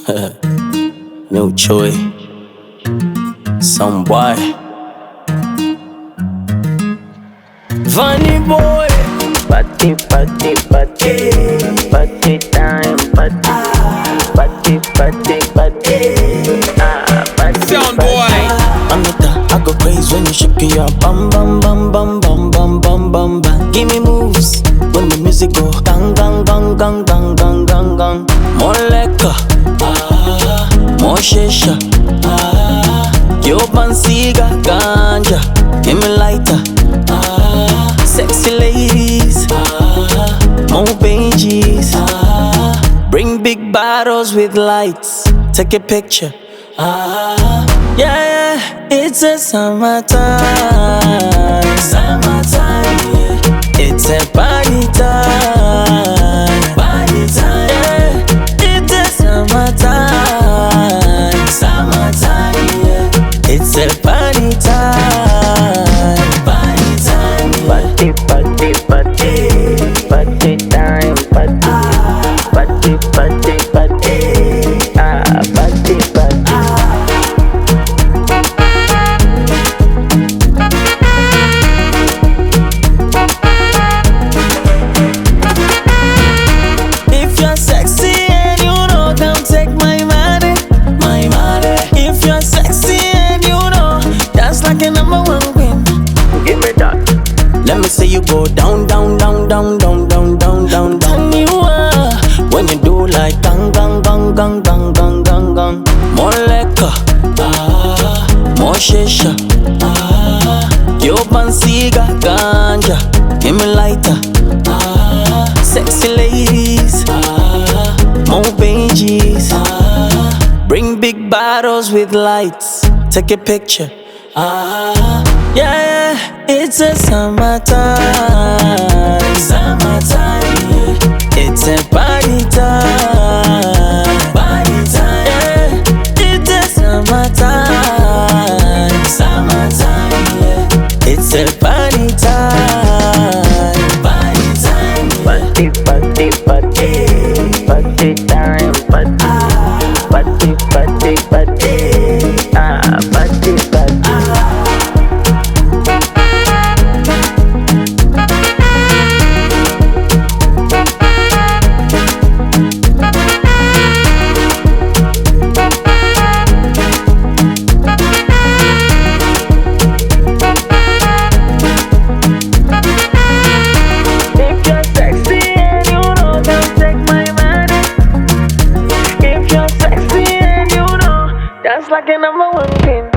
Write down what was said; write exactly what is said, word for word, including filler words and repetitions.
No choice. Some boy. Funny boy. Party, party, party, party time, party, party, party, party, ah, party. Sound boy. Anita, I go crazy when you shake your bum bum bum bum bum bum bum bum bum. Give me moves when the music go gang gang gang gang gang gang gang gang. More liquor, ah, more shisha, ah. Yo pansiga ganja, give me lighter, ah. Sexy ladies, ah, more pages, ah. Bring big bottles with lights, take a picture, ah. Yeah, yeah, it's a summertime, summertime, yeah. It's a party time, party time, yeah. It's a summertime, summertime, yeah. It's a party time, party time, yeah. Party, party, party, party time, party, party, party, party, ah, party, party. If you're sexy and you know, come take my money, my money. If you're sexy and you know, that's like a number one queen. Give me that. Let me see you go down, down, down, down, down, down, down, down, down. You are when you do like gang, gang, gang, gang, gang, gang, gang, gang. More liquor, ah, more shisha, ah. Yo pansiga ganja, give me lighter, ah. Sexy ladies, ah, more pages, ah. Bring big bottles with lights, take a picture, ah. Yeah, yeah, it's a summertime, summertime, yeah. It's a party time, party time, yeah. It's a summertime, summertime, yeah. It's a party time, party time, yeah. Party, party, party, party time, party, party, party, party, ah, party, party. If you're sexy and you know, come take my money. If you're sexy and you know, that's like a number one queen.